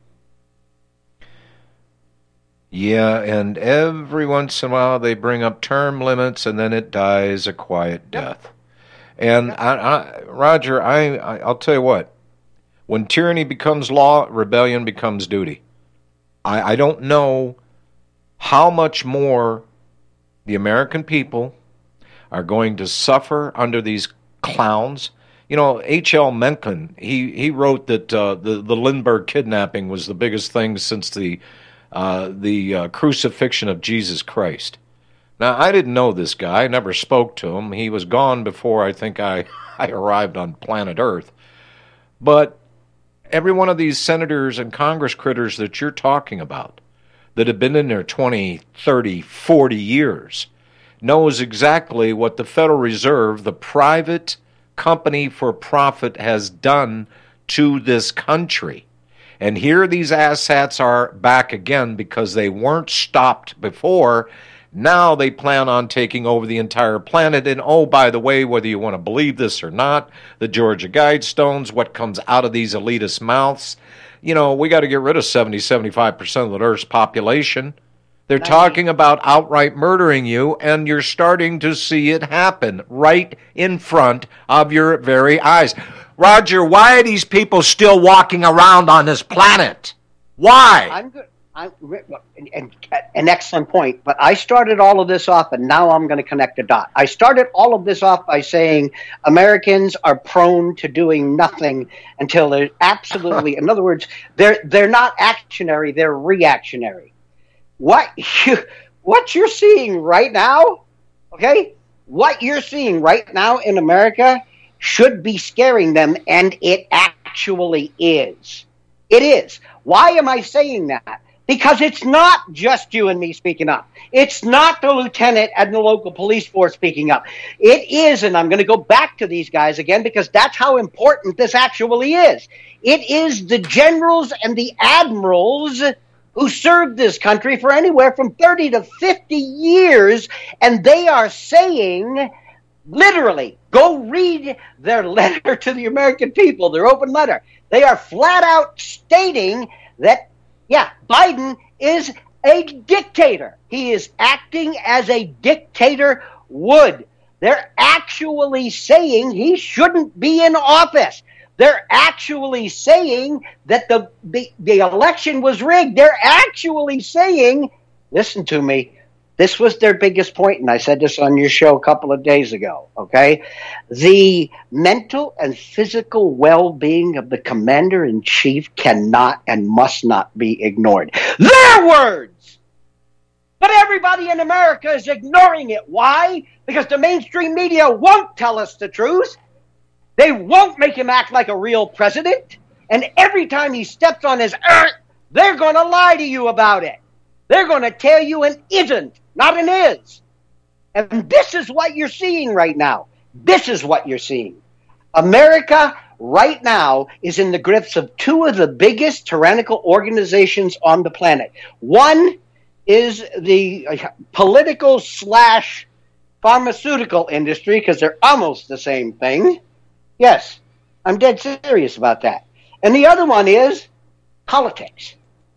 Yeah, and every once in a while they bring up term limits, and then it dies a quiet death. And, I, I, Roger, I, I, I'll tell you what. When tyranny becomes law, rebellion becomes duty. I, I don't know how much more the American people are going to suffer under these clowns. You know, H L Mencken, he, he wrote that uh, the, the Lindbergh kidnapping was the biggest thing since the, uh, the uh, crucifixion of Jesus Christ. Now, I didn't know this guy. I never spoke to him. He was gone before I think I, I arrived on planet Earth. But every one of these senators and Congress critters that you're talking about that have been in there twenty, thirty, forty years knows exactly what the Federal Reserve, the private company for profit, has done to this country. And here these asshats are back again because they weren't stopped before, Now they plan on taking over the entire planet. And oh, by the way, whether you want to believe this or not, the Georgia Guidestones, what comes out of these elitist mouths, you know, we got to get rid of seventy, seventy-five percent of the Earth's population. They're talking about outright murdering you, and you're starting to see it happen right in front of your very eyes. Roger, why are these people still walking around on this planet? Why? I'm good. I'm, and, an excellent point, but I started all of this off, and now I'm going to connect the dot. I started all of this off by saying Americans are prone to doing nothing until they're absolutely, in other words, they're they're not actionary, they're reactionary. What you, what you're seeing right now, okay, what you're seeing right now in America should be scaring them, and it actually is. It is. Why am I saying that? Because it's not just you and me speaking up. It's not the lieutenant and the local police force speaking up. It is, and I'm going to go back to these guys again because that's how important this actually is. It is the generals and the admirals who served this country for anywhere from thirty to fifty years, and they are saying, literally, go read their letter to the American people, their open letter. They are flat out stating that, yeah, Biden is a dictator. He is acting as a dictator would. They're actually saying he shouldn't be in office. They're actually saying that the, the, the election was rigged. They're actually saying, listen to me, this was their biggest point, and I said this on your show a couple of days ago, okay? The mental and physical well-being of the commander-in-chief cannot and must not be ignored. Their words! But everybody in America is ignoring it. Why? Because the mainstream media won't tell us the truth. They won't make him act like a real president. And every time he steps on his earth, they're going to lie to you about it. They're going to tell you an isn't, not an is. And this is what you're seeing right now. This is what you're seeing. America right now is in the grips of two of the biggest tyrannical organizations on the planet. One is the political slash pharmaceutical industry, because they're almost the same thing. Yes, I'm dead serious about that. And the other one is politics.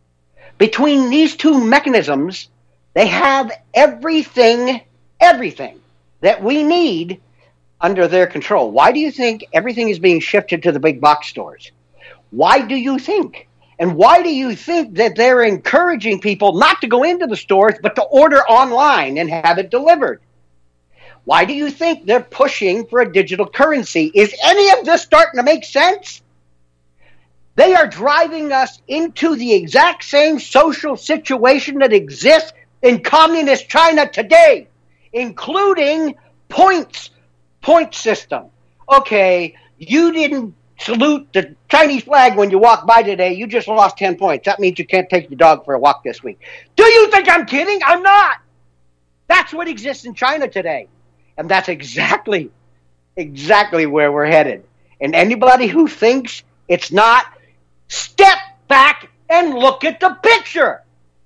Between these two mechanisms, they have everything, everything that we need under their control. Why do you think everything is being shifted to the big box stores? Why do you think? And why do you think that they're encouraging people not to go into the stores, but to order online and have it delivered? Why do you think they're pushing for a digital currency? Is any of this starting to make sense? They are driving us into the exact same social situation that exists in communist China today, including points, point system. Okay, you didn't salute the Chinese flag when you walked by today. You just lost ten points. That means you can't take your dog for a walk this week. Do you think I'm kidding? I'm not. That's what exists in China today. And that's exactly, exactly where we're headed. And anybody who thinks it's not, step back and look at the picture.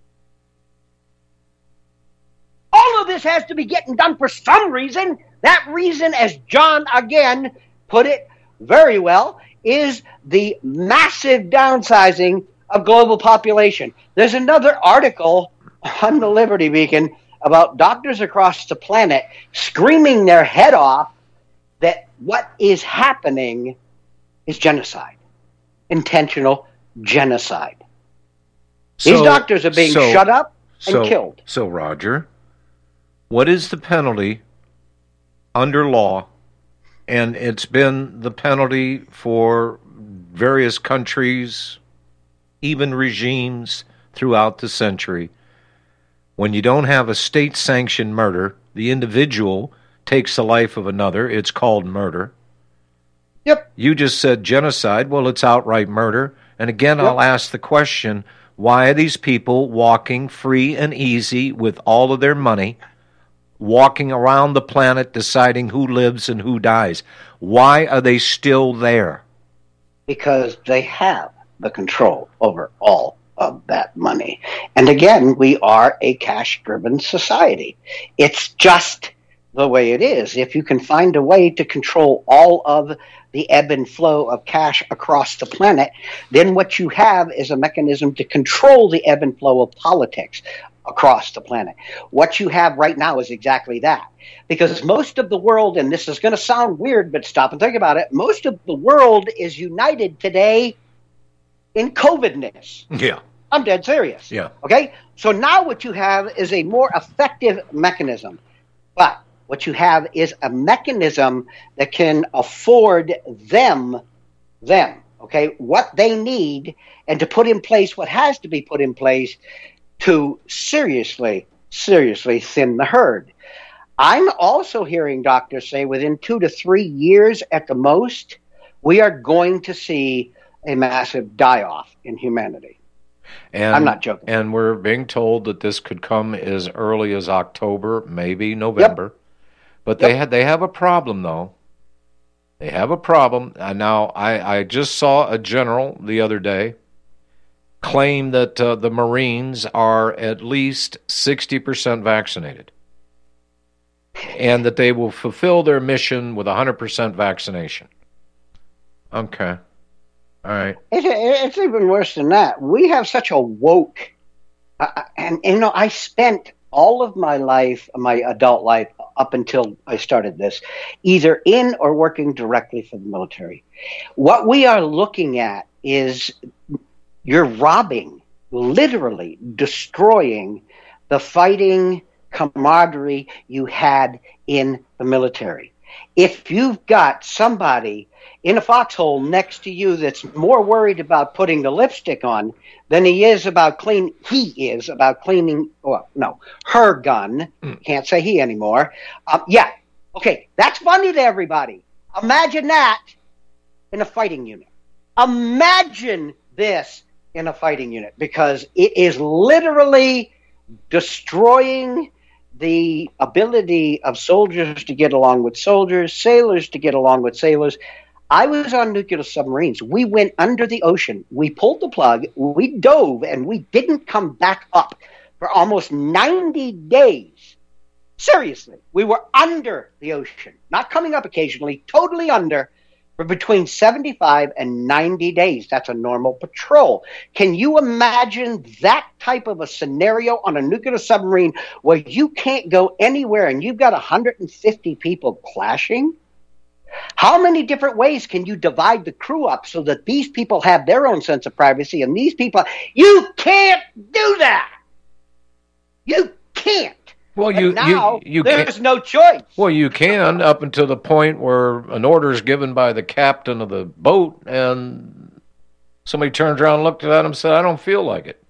All of this has to be getting done for some reason. That reason, as John again put it very well, is the massive downsizing of global population. There's another article on the Liberty Beacon about doctors across the planet screaming their head off that what is happening is genocide. Intentional genocide. So, These doctors are being so, shut up and so, killed. So, Roger, what is the penalty under law? And it's been the penalty for various countries, even regimes throughout the century. When you don't have a state-sanctioned murder, the individual takes the life of another. It's called murder. Yep. You just said genocide. Well, it's outright murder. And again, Yep. I'll ask the question, why are these people walking free and easy with all of their money, walking around the planet deciding who lives and who dies? Why are they still there? Because they have the control over all of that money. And again, we are a cash-driven society. It's just the way it is. If you can find a way to control all of the ebb and flow of cash across the planet, then what you have is a mechanism to control the ebb and flow of politics across the planet. What you have right now is exactly that. Because most of the world, and this is going to sound weird, but stop and think about it, most of the world is united today in COVIDness. Yeah. I'm dead serious. Yeah. Okay? So now what you have is a more effective mechanism. But what you have is a mechanism that can afford them, them, okay, what they need, and to put in place what has to be put in place to seriously, seriously thin the herd. I'm also hearing doctors say within two to three years at the most, we are going to see a massive die-off in humanity. And, I'm not joking. And we're being told that this could come as early as October, maybe November. Yep. But yep. they had they have a problem, though. They have a problem. Uh, now, I, I just saw a general the other day claim that uh, the Marines are at least sixty percent vaccinated and that they will fulfill their mission with one hundred percent vaccination. Okay. All right. It, it's even worse than that. We have such a woke, uh, and, and you know, I spent all of my life, my adult life, up until I started this, either in or working directly for the military. What we are looking at is you're robbing, literally destroying the fighting camaraderie you had in the military. If you've got somebody in a foxhole next to you that's more worried about putting the lipstick on than he is about clean, he is about cleaning, well, no, her gun. Mm. Can't say he anymore. Um, yeah, okay, that's funny to everybody. Imagine that in a fighting unit. Imagine this in a fighting unit, because it is literally destroying the ability of soldiers to get along with soldiers, sailors to get along with sailors. I was on nuclear submarines. We went under the ocean. We pulled the plug. We dove, and we didn't come back up for almost ninety days. Seriously, we were under the ocean, not coming up occasionally, totally under, for between seventy-five and ninety days. That's a normal patrol. Can you imagine that type of a scenario on a nuclear submarine where you can't go anywhere and you've got one hundred fifty people clashing? How many different ways can you divide the crew up so that these people have their own sense of privacy and these people... You can't do that! You can't! Well, you, now, you, you there's can, no choice. Well, you can up until the point where an order is given by the captain of the boat and somebody turns around and looked at him and said, I don't feel like it.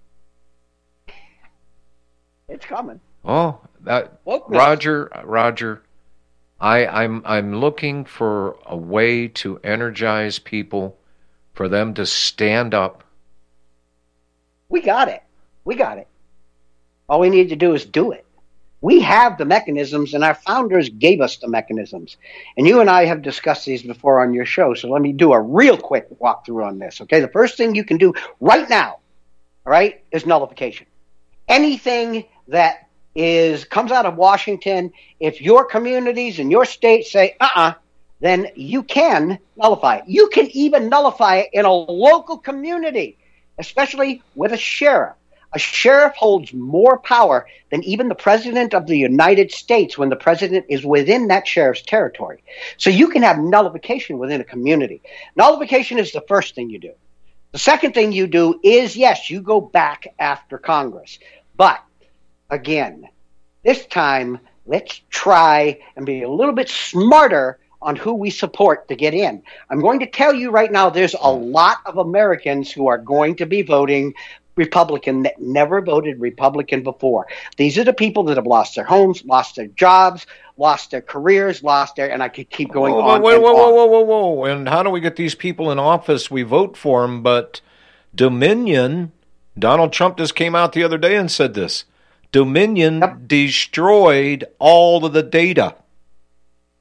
It's coming. Oh, that Roger, Roger, I, I'm I'm looking for a way to energize people, for them to stand up. We got it. We got it. All we need to do is do it. We have the mechanisms, and our founders gave us the mechanisms. And you and I have discussed these before on your show, so let me do a real quick walkthrough on this, okay? The first thing you can do right now, all right, is nullification. Anything that is comes out of Washington, if your communities and your states say, uh-uh, then you can nullify it. You can even nullify it in a local community, especially with a sheriff. A sheriff holds more power than even the president of the United States when the president is within that sheriff's territory. So you can have nullification within a community. Nullification is the first thing you do. The second thing you do is, yes, you go back after Congress. But, again, this time, let's try and be a little bit smarter on who we support to get in. I'm going to tell you right now, there's a lot of Americans who are going to be voting Republican that never voted Republican before. These are the people that have lost their homes, lost their jobs, lost their careers, lost their, and I could keep going whoa, on. Whoa, and whoa, on. whoa, whoa, whoa, whoa. And how do we get these people in office? We vote for them, but Dominion, Donald Trump just came out the other day and said this, Dominion yep. destroyed all of the data.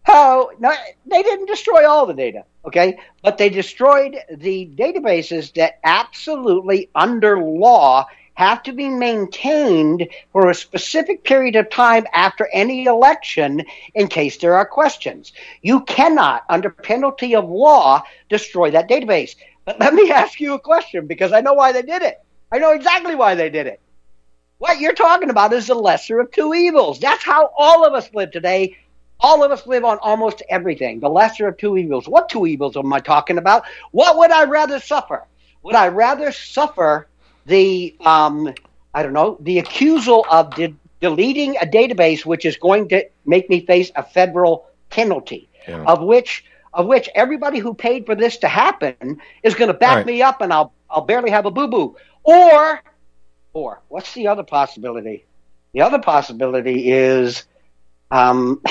How? No, they didn't destroy all the data, okay? But they destroyed the databases that absolutely, under law, have to be maintained for a specific period of time after any election in case there are questions. You cannot, under penalty of law, destroy that database. But let me ask you a question, because I know why they did it. I know exactly why they did it. What you're talking about is the lesser of two evils. That's how all of us live today. All of us live on almost everything. The lesser of two evils. What two evils am I talking about? What would I rather suffer? Would I rather suffer the, um, I don't know, the accusal of de- deleting a database, which is going to make me face a federal penalty, yeah. of which of which everybody who paid for this to happen is going to back right. me up, and I'll I'll barely have a boo-boo. Or, or what's the other possibility? The other possibility is, um,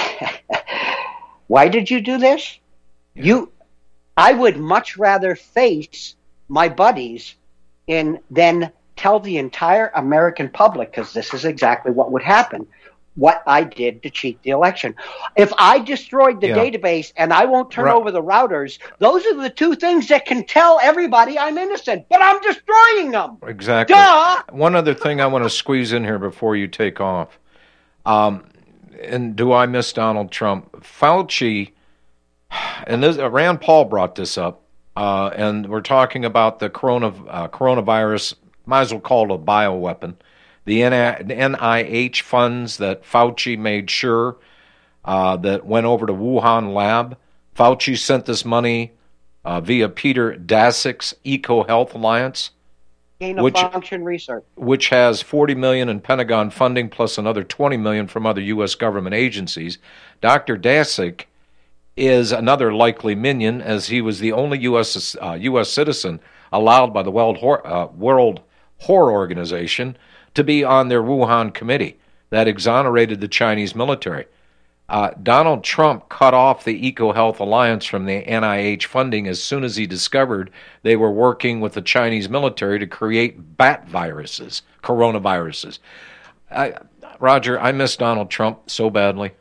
why did you do this? Yeah. You, I would much rather face my buddies in than tell the entire American public, because this is exactly what would happen, what I did to cheat the election. If I destroyed the yeah. database and I won't turn right. over the routers, those are the two things that can tell everybody I'm innocent, but I'm destroying them. Exactly. Duh! One other thing I want to squeeze in here before you take off. Um, and do I miss Donald Trump? Fauci, and this, Rand Paul brought this up, uh, and we're talking about the corona, uh, coronavirus, might as well call it a bioweapon. The N I H funds that Fauci made sure uh, that went over to Wuhan lab. Fauci sent this money uh, via Peter Daszak's EcoHealth Alliance, which, function research, which has forty million dollars in Pentagon funding plus another twenty million dollars from other U S government agencies. Doctor Daszak is another likely minion, as he was the only U S uh, U S citizen allowed by the World Whore, uh, World Whore Organization to be on their Wuhan committee that exonerated the Chinese military. Uh, Donald Trump cut off the EcoHealth Alliance from the N I H funding as soon as he discovered they were working with the Chinese military to create bat viruses, coronaviruses. I, Roger, I miss Donald Trump so badly.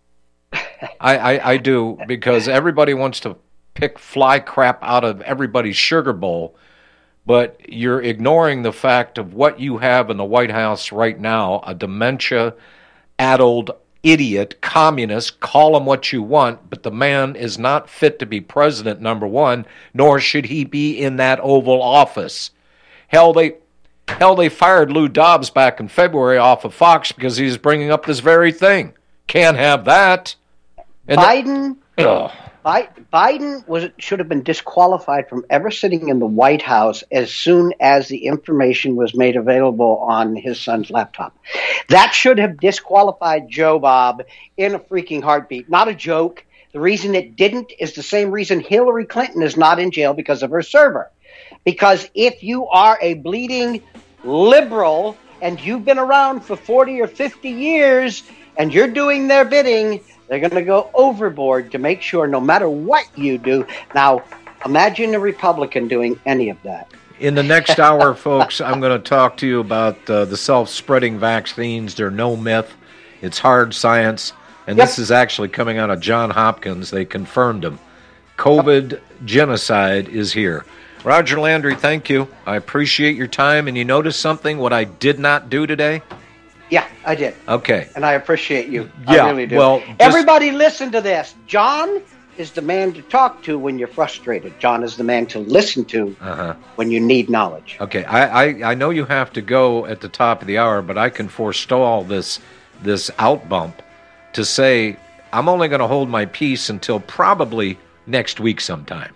I, I, I do, because everybody wants to pick fly crap out of everybody's sugar bowl, but you're ignoring the fact of what you have in the White House right now, a dementia-addled idiot, communist, call him what you want, but the man is not fit to be president, number one, nor should he be in that Oval Office. Hell, they hell, they fired Lou Dobbs back in February off of Fox because he was bringing up this very thing. Can't have that. And Biden... The, Biden was should have been disqualified from ever sitting in the White House as soon as the information was made available on his son's laptop. That should have disqualified Joe Bob in a freaking heartbeat. Not a joke. The reason it didn't is the same reason Hillary Clinton is not in jail because of her server. Because if you are a bleeding liberal and you've been around for forty or fifty years and you're doing their bidding, they're going to go overboard to make sure no matter what you do. Now, imagine a Republican doing any of that. In the next hour, folks, I'm going to talk to you about uh, the self-spreading vaccines. They're no myth. It's hard science. And yep. This is actually coming out of Johns Hopkins. They confirmed them. COVID yep. genocide is here. Roger Landry, thank you. I appreciate your time. And you notice something, what I did not do today? Yeah, I did. Okay. And I appreciate you. Yeah, I really do. Well, just... Everybody listen to this. John is the man to talk to when you're frustrated. John is the man to listen to uh-huh. when you need knowledge. Okay. I, I, I know you have to go at the top of the hour, but I can forestall this, this out bump to say I'm only going to hold my peace until probably next week sometime.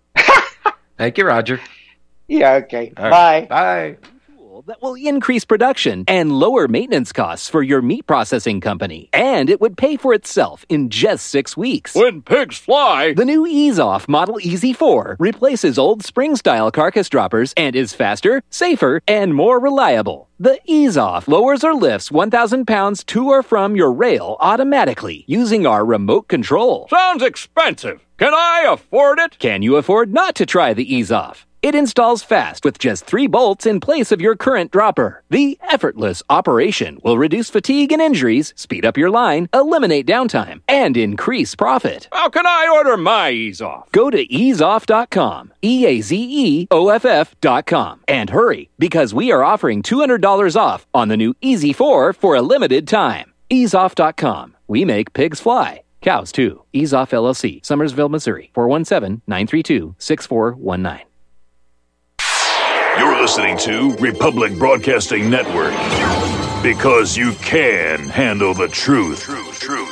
Thank you, Roger. Yeah, okay. All Bye. Right. Bye. That will increase production and lower maintenance costs for your meat processing company. And it would pay for itself in just six weeks. When pigs fly! The new Ease-Off Model E Z four replaces old spring-style carcass droppers and is faster, safer, and more reliable. The Ease-Off lowers or lifts one thousand pounds to or from your rail automatically using our remote control. Sounds expensive. Can I afford it? Can you afford not to try the Ease-Off? It installs fast with just three bolts in place of your current dropper. The effortless operation will reduce fatigue and injuries, speed up your line, eliminate downtime, and increase profit. How can I order my Ease Off? Go to ease off dot com, E A Z E O F F dot com, and hurry, because we are offering two hundred dollars off on the new Easy four for a limited time. ease off dot com. We make pigs fly. Cows, too. Ease Off L L C, Summersville, Missouri. four one seven, nine three two, six four one nine. You're listening to Republic Broadcasting Network. Because you can handle the truth. Truth, truth.